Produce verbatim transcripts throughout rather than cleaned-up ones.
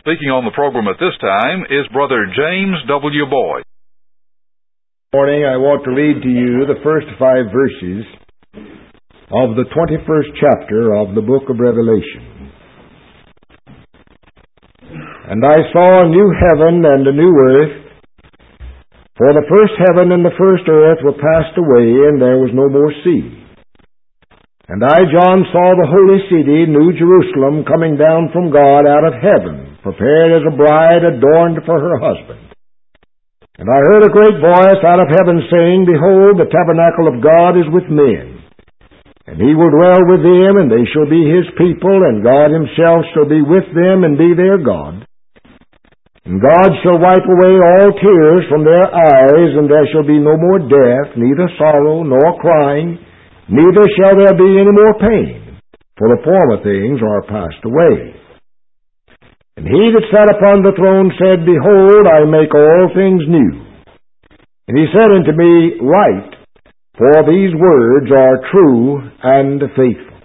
Speaking on the program at this time is Brother James W. Boyd. This morning I want to read to you the first five verses of the twenty-first chapter of the book of Revelation. And I saw a new heaven and a new earth, for the first heaven and the first earth were passed away, and there was no more sea. And I, John, saw the holy city, New Jerusalem, coming down from God out of heaven, prepared as a bride adorned for her husband. And I heard a great voice out of heaven saying, Behold, the tabernacle of God is with men, and he will dwell with them, and they shall be his people, and God himself shall be with them and be their God. And God shall wipe away all tears from their eyes, and there shall be no more death, neither sorrow nor crying, neither shall there be any more pain, for the former things are passed away. And he that sat upon the throne said, Behold, I make all things new. And he said unto me, Write, for these words are true and faithful.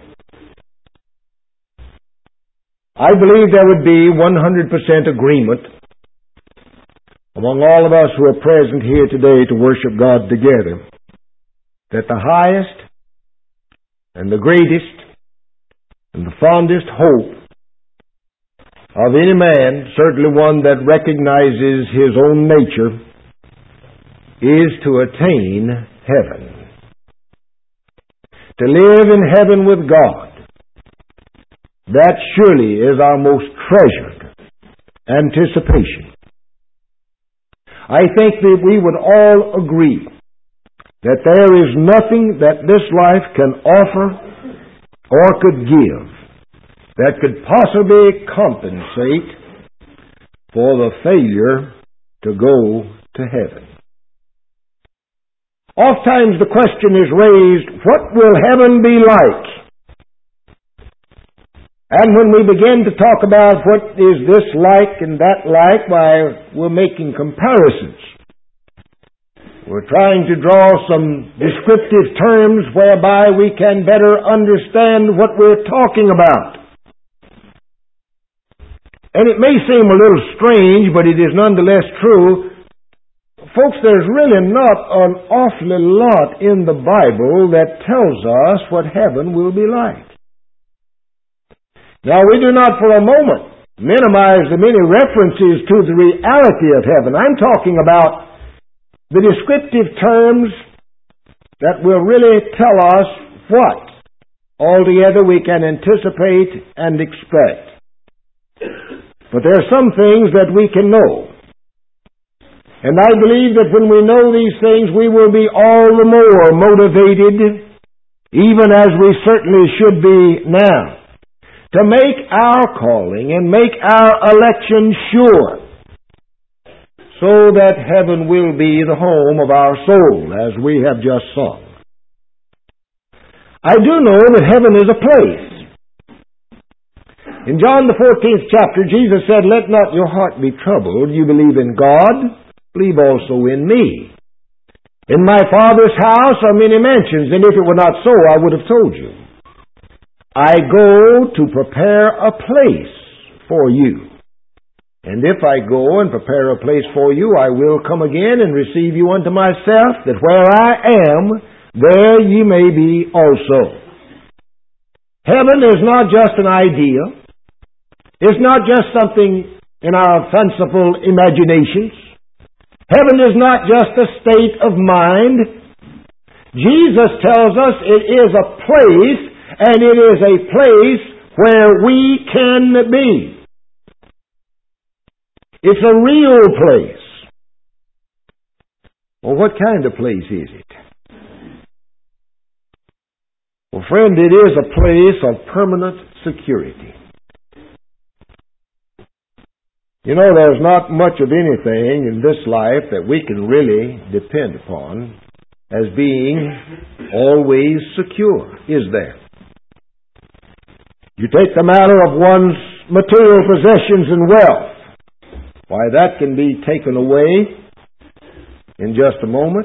I believe there would be one hundred percent agreement among all of us who are present here today to worship God together that the highest and the greatest and the fondest hope of any man, certainly one that recognizes his own nature, is to attain heaven. To live in heaven with God. That surely is our most treasured anticipation. I think that we would all agree that there is nothing that this life can offer or could give that could possibly compensate for the failure to go to heaven. Oftentimes the question is raised, what will heaven be like? And when we begin to talk about what is this like and that like, why, we're making comparisons. We're trying to draw some descriptive terms whereby we can better understand what we're talking about. And it may seem a little strange, but it is nonetheless true. Folks, there's really not an awfully lot in the Bible that tells us what heaven will be like. Now, we do not for a moment minimize the many references to the reality of heaven. I'm talking about the descriptive terms that will really tell us what altogether we can anticipate and expect. But there are some things that we can know. And I believe that when we know these things, we will be all the more motivated, even as we certainly should be now, to make our calling and make our election sure, so that heaven will be the home of our soul, as we have just sung. I do know that heaven is a place. In John the fourteenth chapter, Jesus said, Let not your heart be troubled. You believe in God, believe also in me. In my Father's house are many mansions, and if it were not so, I would have told you. I go to prepare a place for you. And if I go and prepare a place for you, I will come again and receive you unto myself, that where I am, there ye may be also. Heaven is not just an idea. It's not just something in our fanciful imaginations. Heaven is not just a state of mind. Jesus tells us it is a place, and it is a place where we can be. It's a real place. Well, what kind of place is it? Well, friend, it is a place of permanent security. You know, there's not much of anything in this life that we can really depend upon as being always secure, is there? You take the matter of one's material possessions and wealth. Why, that can be taken away in just a moment.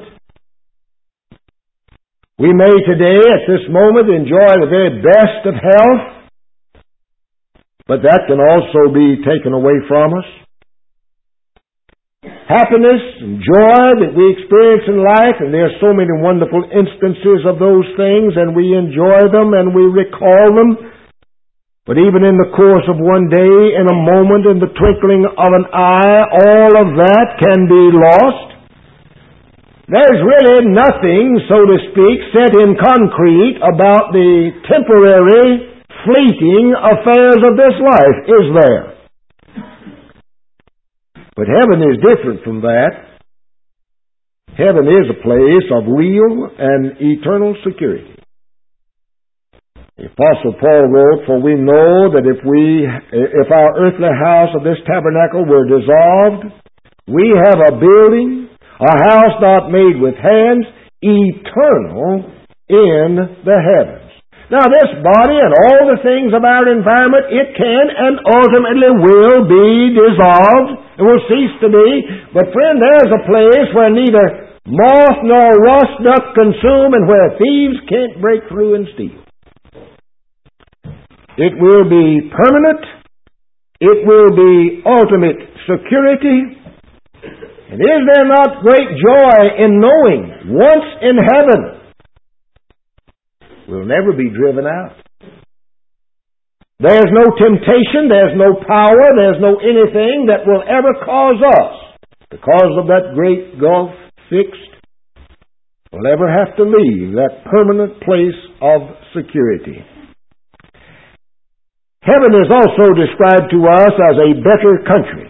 We may today, at this moment, enjoy the very best of health, but that can also be taken away from us. Happiness and joy that we experience in life, and there are so many wonderful instances of those things, and we enjoy them and we recall them. But even in the course of one day, in a moment, in the twinkling of an eye, all of that can be lost. There's really nothing, so to speak, set in concrete about the temporary, fleeting affairs of this life, is there? But heaven is different from that. Heaven is a place of real and eternal security. The Apostle Paul wrote, "For we know that if we, if our earthly house of this tabernacle were dissolved, we have a building, a house not made with hands, eternal in the heavens." Now this body and all the things of our environment, it can and ultimately will be dissolved. It will cease to be. But friend, there's a place where neither moth nor rust doth consume, and where thieves can't break through and steal. It will be permanent. It will be ultimate security. And is there not great joy in knowing, once in heaven, we'll never be driven out? There's no temptation, there's no power, there's no anything that will ever cause us, because of that great gulf fixed, we'll ever have to leave that permanent place of security. Heaven is also described to us as a better country.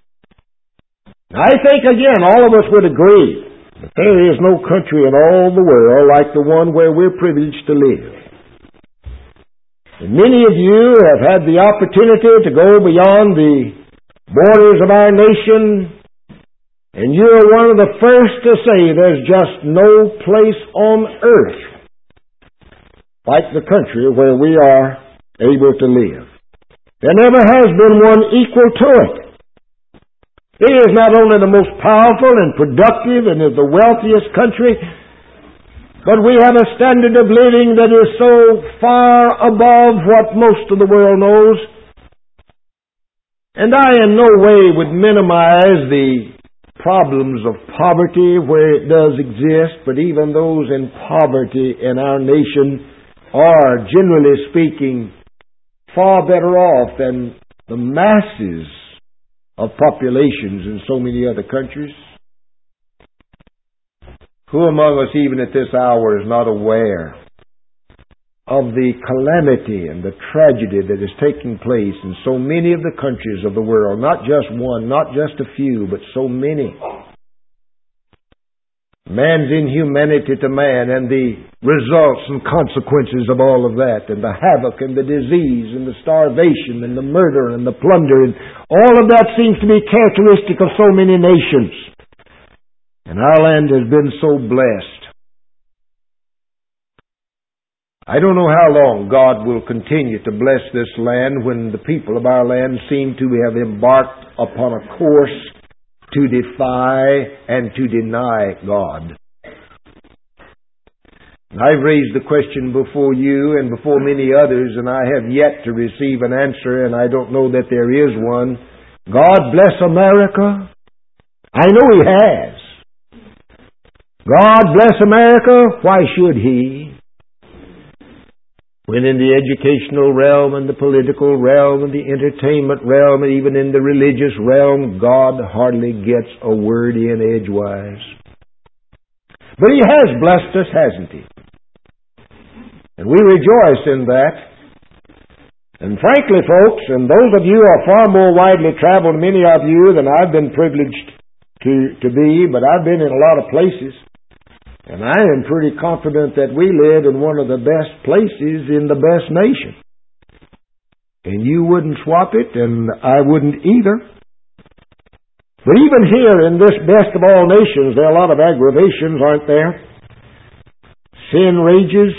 I think, again, all of us would agree that there is no country in all the world like the one where we're privileged to live. And many of you have had the opportunity to go beyond the borders of our nation, and you're one of the first to say there's just no place on earth like the country where we are able to live. There never has been one equal to it. It is not only the most powerful and productive and is the wealthiest country, but we have a standard of living that is so far above what most of the world knows. And I in no way would minimize the problems of poverty where it does exist, but even those in poverty in our nation are, generally speaking, far better off than the masses of populations in so many other countries. Who among us, even at this hour, is not aware of the calamity and the tragedy that is taking place in so many of the countries of the world? Not just one, not just a few, but so many. Man's inhumanity to man, and the results and consequences of all of that, and the havoc and the disease and the starvation and the murder and the plunder, and all of that seems to be characteristic of so many nations. And our land has been so blessed. I don't know how long God will continue to bless this land when the people of our land seem to have embarked upon a course to defy and to deny God. I've raised the question before you and before many others, and I have yet to receive an answer, and I don't know that there is one. God bless America? I know He has. God bless America? Why should He? When in the educational realm and the political realm and the entertainment realm and even in the religious realm, God hardly gets a word in edgewise. But He has blessed us, hasn't He? And we rejoice in that. And frankly, folks, and those of you who are far more widely traveled, many of you, than I've been privileged to, to be, but I've been in a lot of places. And I am pretty confident that we live in one of the best places in the best nation. And you wouldn't swap it, and I wouldn't either. But even here in this best of all nations, there are a lot of aggravations, aren't there? Sin rages.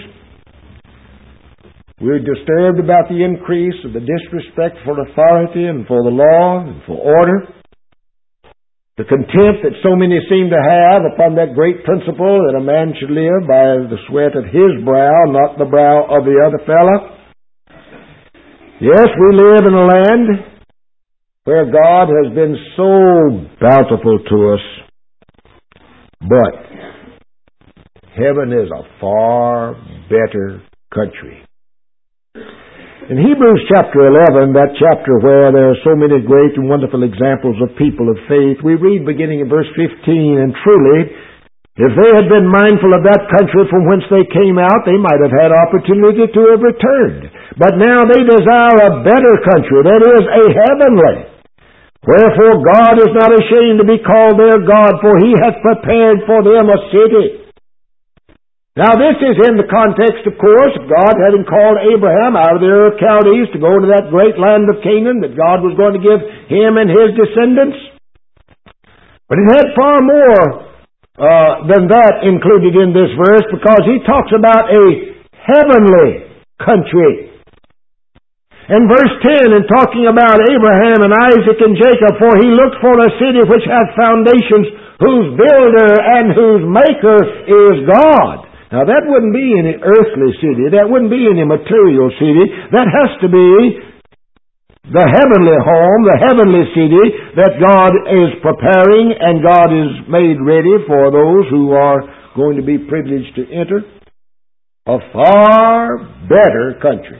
We're disturbed about the increase of the disrespect for authority and for the law and for order. The contempt that so many seem to have upon that great principle that a man should live by the sweat of his brow, not the brow of the other fellow. Yes, we live in a land where God has been so bountiful to us, but heaven is a far better country. In Hebrews chapter eleven, that chapter where there are so many great and wonderful examples of people of faith, we read beginning in verse fifteen, and truly, if they had been mindful of that country from whence they came out, they might have had opportunity to have returned. But now they desire a better country, that is, a heavenly. Wherefore God is not ashamed to be called their God, for He hath prepared for them a city. Now this is in the context, of course, of God having called Abraham out of the Ur of Chaldees to go into that great land of Canaan that God was going to give him and his descendants. But it had far more uh, than that included in this verse, because he talks about a heavenly country. In verse ten, in talking about Abraham and Isaac and Jacob, for he looked for a city which hath foundations, whose builder and whose maker is God. Now that wouldn't be any earthly city. That wouldn't be any material city. That has to be the heavenly home, the heavenly city that God is preparing and God is made ready for those who are going to be privileged to enter. A far better country.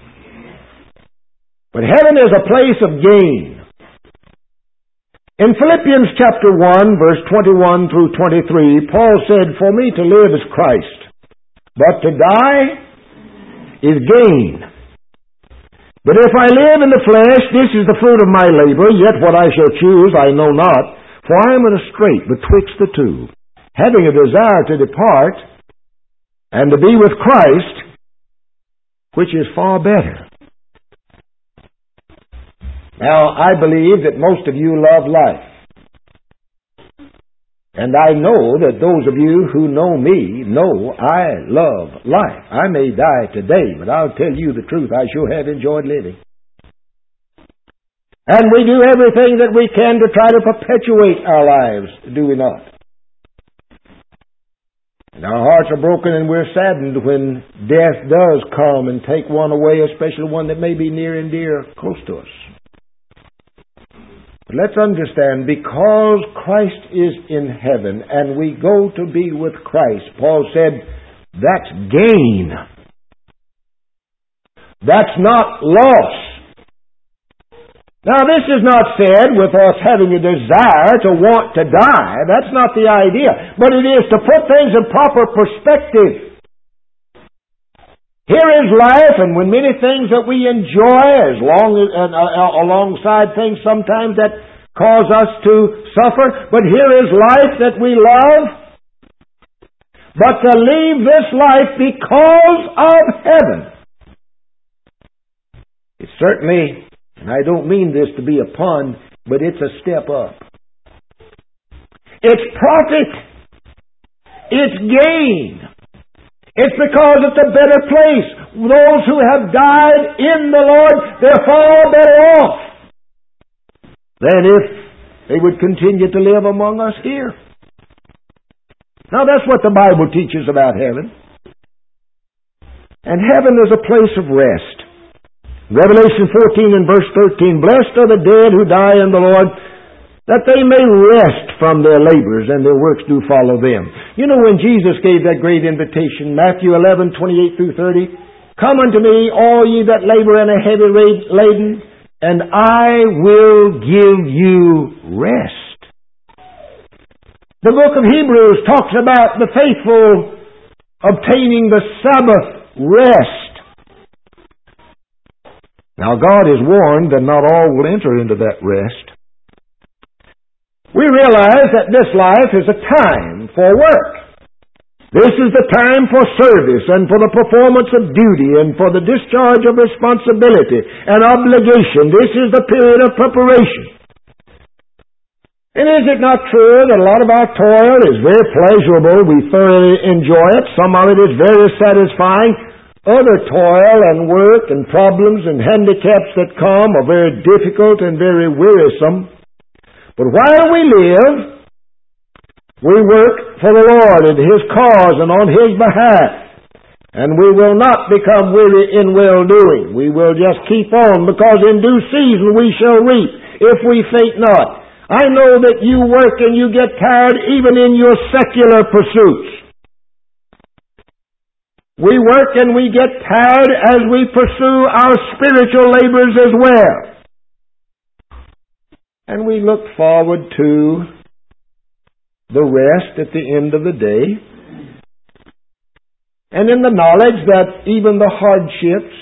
But heaven is a place of gain. In Philippians chapter one, verse twenty-one through twenty-three, Paul said, "For me to live is Christ, but to die is gain. But if I live in the flesh, this is the fruit of my labor, yet what I shall choose I know not, for I am in a strait betwixt the two, having a desire to depart and to be with Christ, which is far better." Now, I believe that most of you love life. And I know that those of you who know me know I love life. I may die today, but I'll tell you the truth, I sure have enjoyed living. And we do everything that we can to try to perpetuate our lives, do we not? And our hearts are broken and we're saddened when death does come and take one away, especially one that may be near and dear, close to us. But let's understand, because Christ is in heaven and we go to be with Christ, Paul said, that's gain. That's not loss. Now, this is not said with us having a desire to want to die. That's not the idea. But it is to put things in proper perspective. Here is life, and when many things that we enjoy, as long as, uh, uh, alongside things sometimes that cause us to suffer, but here is life that we love. But to leave this life because of heaven, it's certainly, and I don't mean this to be a pun, but it's a step up. It's profit. It's gain. It's because it's a better place. Those who have died in the Lord, they're far better off than if they would continue to live among us here. Now that's what the Bible teaches about heaven. And heaven is a place of rest. Revelation fourteen and verse thirteen, "Blessed are the dead who die in the Lord, that they may rest from their labors, and their works do follow them." You know, when Jesus gave that great invitation, Matthew eleven, twenty-eight through thirty, "Come unto me, all ye that labor and are heavy laden, and I will give you rest." The book of Hebrews talks about the faithful obtaining the Sabbath rest. Now, God is warned that not all will enter into that rest. We realize that this life is a time for work. This is the time for service and for the performance of duty and for the discharge of responsibility and obligation. This is the period of preparation. And is it not true that a lot of our toil is very pleasurable? We thoroughly enjoy it. Some of it is very satisfying. Other toil and work and problems and handicaps that come are very difficult and very wearisome. But while we live, we work for the Lord and His cause and on His behalf. And we will not become weary in well-doing. We will just keep on, because in due season we shall reap, if we faint not. I know that you work and you get tired even in your secular pursuits. We work and we get tired as we pursue our spiritual labors as well. And we look forward to the rest at the end of the day. And in the knowledge that even the hardships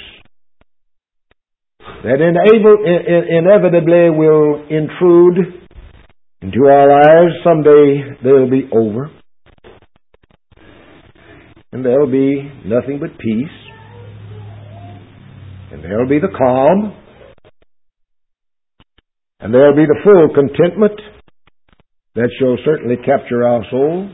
that enable, inevitably will intrude into our lives, someday they'll be over. And there'll be nothing but peace. And there'll be the calm. And there'll be the full contentment that shall certainly capture our soul.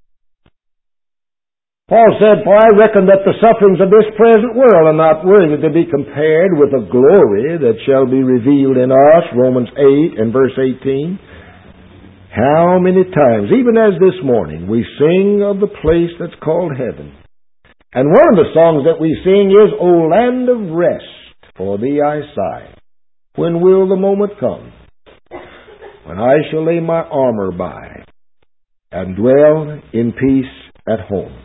Paul said, "For I reckon that the sufferings of this present world are not worthy to be compared with the glory that shall be revealed in us." Romans eight and verse eighteen. How many times, even as this morning, we sing of the place that's called heaven. And one of the songs that we sing is, "O land of rest, for thee I sigh. When will the moment come when I shall lay my armor by and dwell in peace at home?"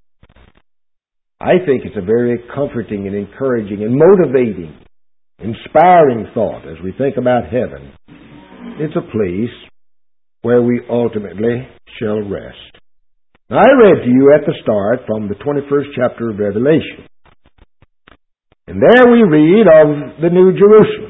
I think it's a very comforting and encouraging and motivating, inspiring thought as we think about heaven. It's a place where we ultimately shall rest. Now, I read to you at the start from the twenty-first chapter of Revelation. And there we read of the New Jerusalem.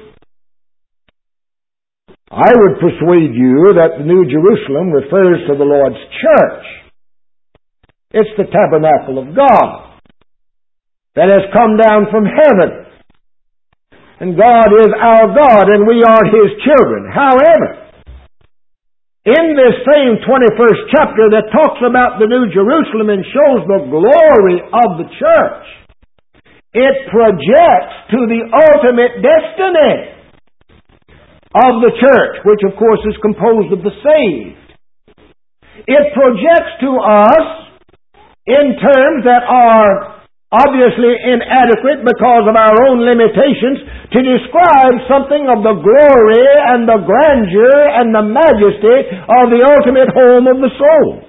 I would persuade you that the New Jerusalem refers to the Lord's church. It's the tabernacle of God that has come down from heaven. And God is our God, and we are His children. However, in this same twenty-first chapter that talks about the New Jerusalem and shows the glory of the church, it projects to the ultimate destiny of the church, which of course is composed of the saved. It projects to us in terms that are obviously inadequate because of our own limitations to describe something of the glory and the grandeur and the majesty of the ultimate home of the soul.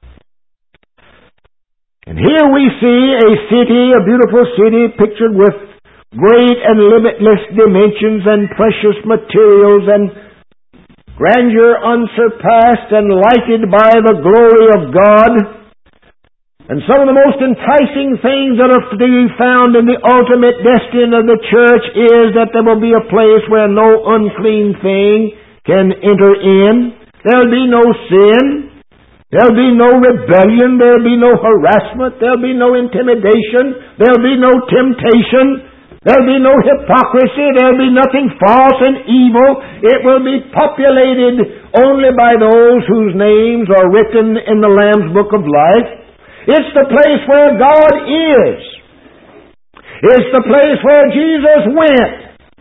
And here we see a city, a beautiful city, pictured with great and limitless dimensions and precious materials and grandeur unsurpassed and lighted by the glory of God. And some of the most enticing things that are to be found in the ultimate destiny of the church is that there will be a place where no unclean thing can enter in. There will be no sin. There will be no rebellion. There will be no harassment. There will be no intimidation. There will be no temptation. There will be no hypocrisy. There will be nothing false and evil. It will be populated only by those whose names are written in the Lamb's Book of Life. It's the place where God is. It's the place where Jesus went.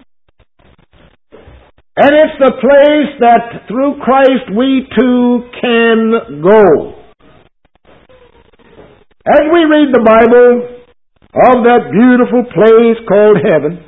And it's the place that through Christ we too can go. As we read the Bible of that beautiful place called heaven,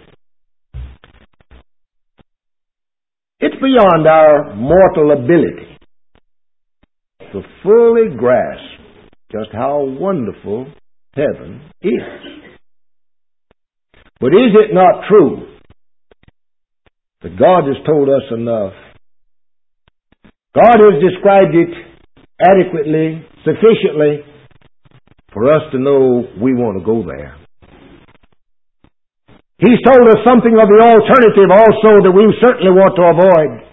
it's beyond our mortal ability to fully grasp just how wonderful heaven is. But is it not true that God has told us enough? God has described it adequately, sufficiently, for us to know we want to go there. He's told us something of the alternative also that we certainly want to avoid.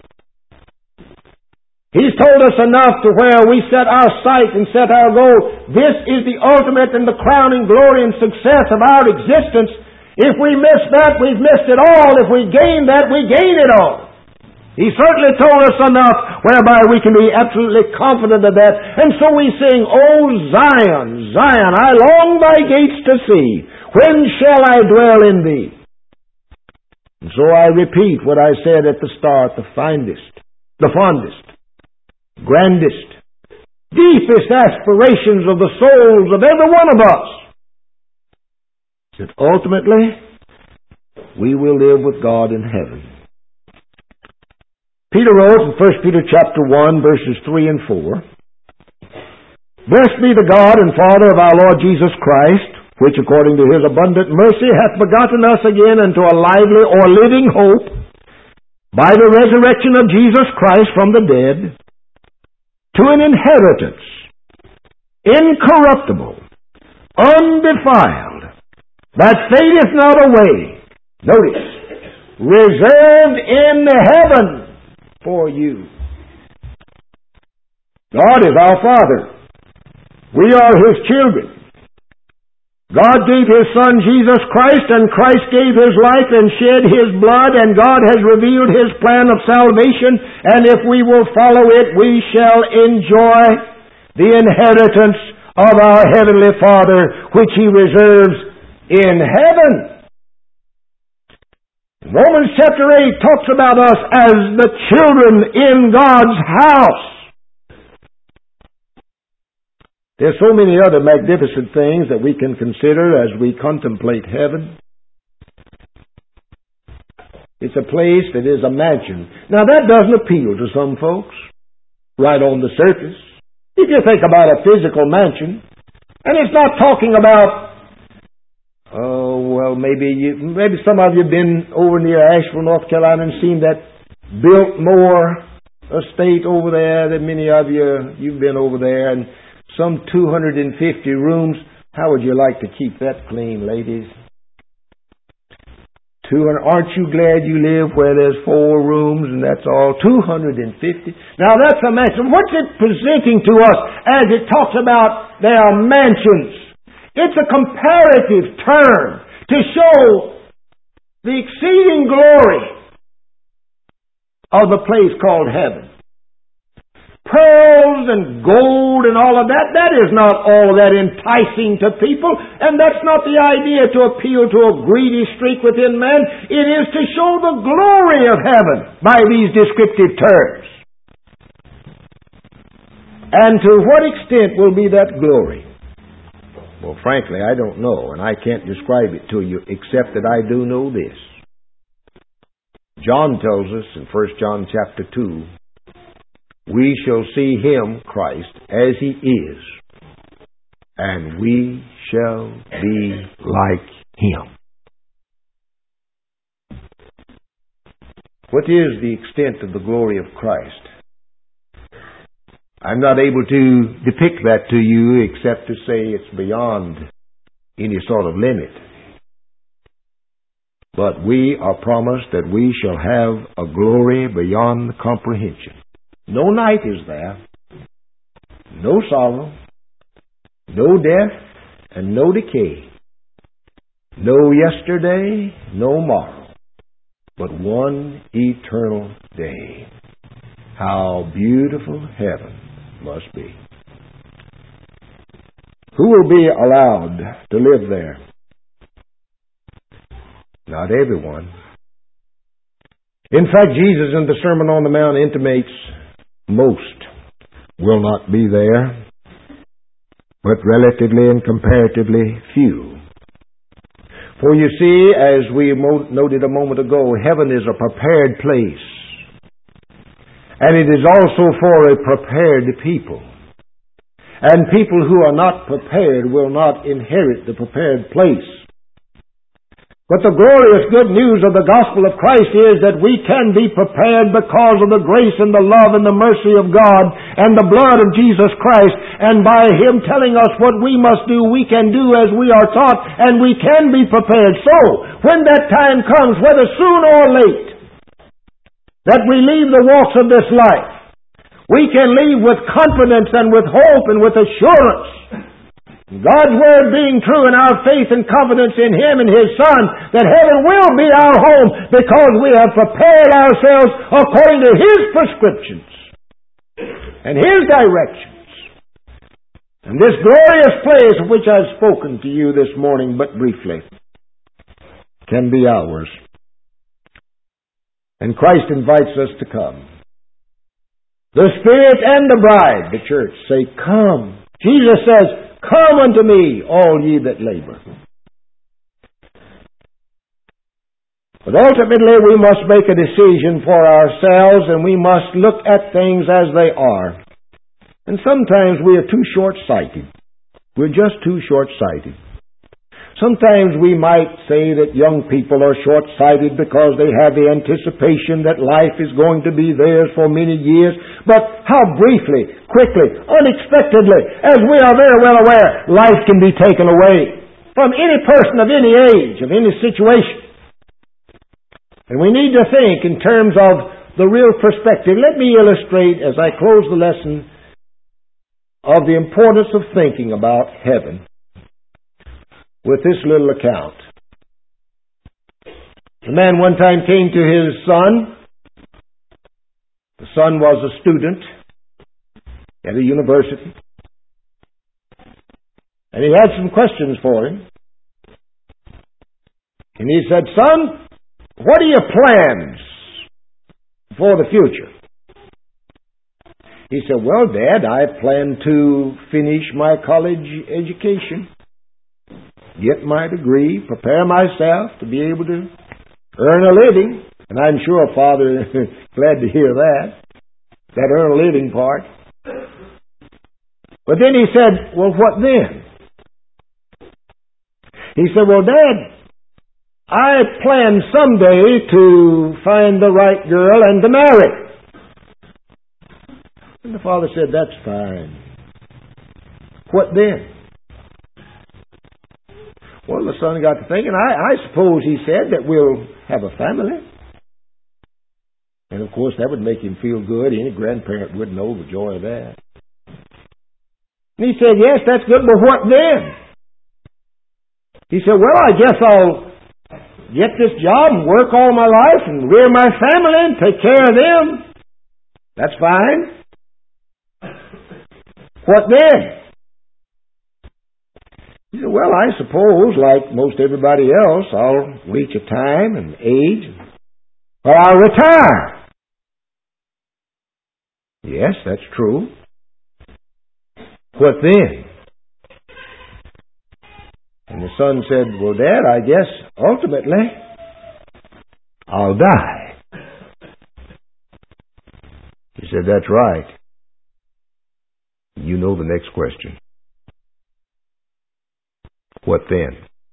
He's told us enough to where we set our sight and set our goal. This is the ultimate and the crowning glory and success of our existence. If we miss that, we've missed it all. If we gain that, we gain it all. He certainly told us enough whereby we can be absolutely confident of that. And so we sing, "O Zion, Zion, I long thy gates to see. When shall I dwell in thee?" And so I repeat what I said at the start, the finest, the fondest, grandest, deepest aspirations of the souls of every one of us that ultimately we will live with God in heaven. Peter wrote in First Peter chapter one, verses three and four, Blessed be the God and Father of our Lord Jesus Christ, which according to His abundant mercy hath begotten us again unto a lively or living hope by the resurrection of Jesus Christ from the dead, to an inheritance incorruptible, undefiled, that fadeth not away. Notice, reserved in heaven for you. God is our Father. We are His children. God gave His Son Jesus Christ, and Christ gave His life and shed His blood, and God has revealed His plan of salvation, and if we will follow it, we shall enjoy the inheritance of our Heavenly Father, which He reserves in heaven. Romans chapter eight talks about us as the children in God's house. There's so many other magnificent things that we can consider as we contemplate heaven. It's a place that is a mansion. Now that doesn't appeal to some folks, right on the surface. If you think about a physical mansion, and it's not talking about, oh, well, maybe you, maybe some of you have been over near Asheville, North Carolina, and seen that Biltmore estate over there. That many of you, you've been over there, and some two hundred fifty rooms. How would you like to keep that clean, ladies? two hundred, aren't you glad you live where there's four rooms and that's all? two hundred fifty. Now that's a mansion. What's it presenting to us as it talks about there are mansions? It's a comparative term to show the exceeding glory of the place called heaven. Pearls and gold and all of that, that is not all that enticing to people, and that's not the idea to appeal to a greedy streak within man. It is to show the glory of heaven by these descriptive terms. And to what extent will be that glory? Well, frankly, I don't know, and I can't describe it to you, except that I do know this. John tells us in First John chapter two, we shall see Him, Christ, as He is, and we shall be like Him. What is the extent of the glory of Christ? I'm not able to depict that to you except to say it's beyond any sort of limit. But we are promised that we shall have a glory beyond comprehension. No night is there, no sorrow, no death, and no decay. No yesterday, no morrow, but one eternal day. How beautiful heaven must be. Who will be allowed to live there? Not everyone. In fact, Jesus in the Sermon on the Mount intimates most will not be there, but relatively and comparatively few. For you see, as we noted a moment ago, heaven is a prepared place. And it is also for a prepared people. And people who are not prepared will not inherit the prepared place. But the glorious good news of the gospel of Christ is that we can be prepared because of the grace and the love and the mercy of God and the blood of Jesus Christ. And by Him telling us what we must do, we can do as we are taught, and we can be prepared. So, when that time comes, whether soon or late, that we leave the walks of this life, we can leave with confidence and with hope and with assurance, God's Word being true and our faith and confidence in Him and His Son, that heaven will be our home because we have prepared ourselves according to His prescriptions and His directions. And this glorious place of which I've spoken to you this morning but briefly can be ours. And Christ invites us to come. The Spirit and the bride, the church, say, come. Jesus says, come unto me, all ye that labor. But ultimately we must make a decision for ourselves, and we must look at things as they are. And sometimes we are too short-sighted. We're just too short-sighted. Sometimes we might say that young people are short-sighted because they have the anticipation that life is going to be theirs for many years. But how briefly, quickly, unexpectedly, as we are very well aware, life can be taken away from any person of any age, of any situation. And we need to think in terms of the real perspective. Let me illustrate, as I close the lesson, of the importance of thinking about heaven with this little account. A man one time came to his son. The son was a student at a university. And he had some questions for him. And he said, "Son, what are your plans for the future?" He said, "Well, Dad, I plan to finish my college education, get my degree, prepare myself to be able to earn a living." And I'm sure Father is glad to hear that, that earn a living part. But then he said, "Well, what then?" He said, "Well, Dad, I plan someday to find the right girl and to marry." And the father said, "That's fine. What then?" Well, the son got to thinking, I, I suppose, he said, that we'll have a family. And of course, that would make him feel good. Any grandparent would know the joy of that. And he said, "Yes, that's good, but what then?" He said, "Well, I guess I'll get this job and work all my life and rear my family and take care of them. That's fine. What then?" He said, "Well, I suppose, like most everybody else, I'll reach a time and age where I'll retire." "Yes, that's true. What then?" And the son said, "Well, Dad, I guess ultimately I'll die." He said, "That's right. You know the next question. What then?"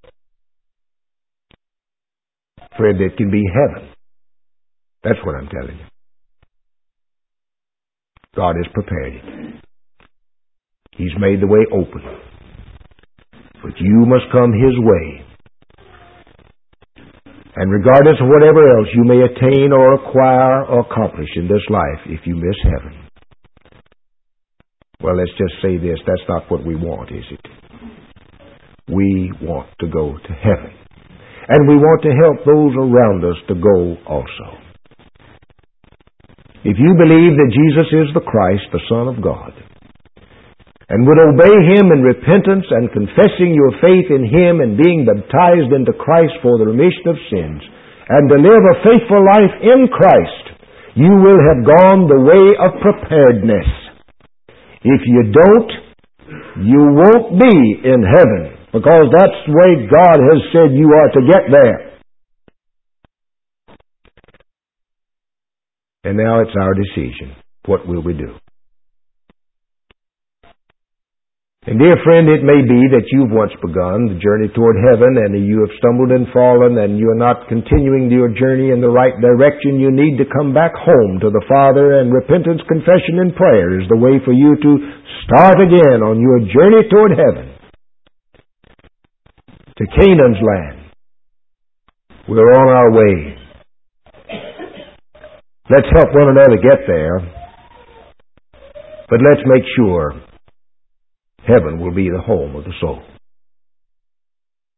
Friend, it can be heaven. That's what I'm telling you. God has prepared it. He's made the way open. But you must come His way. And regardless of whatever else you may attain or acquire or accomplish in this life, if you miss heaven, well, let's just say this, that's not what we want, is it? We want to go to heaven. And we want to help those around us to go also. If you believe that Jesus is the Christ, the Son of God, and would obey Him in repentance and confessing your faith in Him and being baptized into Christ for the remission of sins, and to live a faithful life in Christ, you will have gone the way of preparedness. If you don't, you won't be in heaven, because that's the way God has said you are to get there. And now it's our decision. What will we do? And dear friend, it may be that you've once begun the journey toward heaven and you have stumbled and fallen and you're not continuing your journey in the right direction. You need to come back home to the Father, and repentance, confession, and prayer is the way for you to start again on your journey toward heaven, to Canaan's land. We're on our way. Let's help one another get there, but let's make sure heaven will be the home of the soul.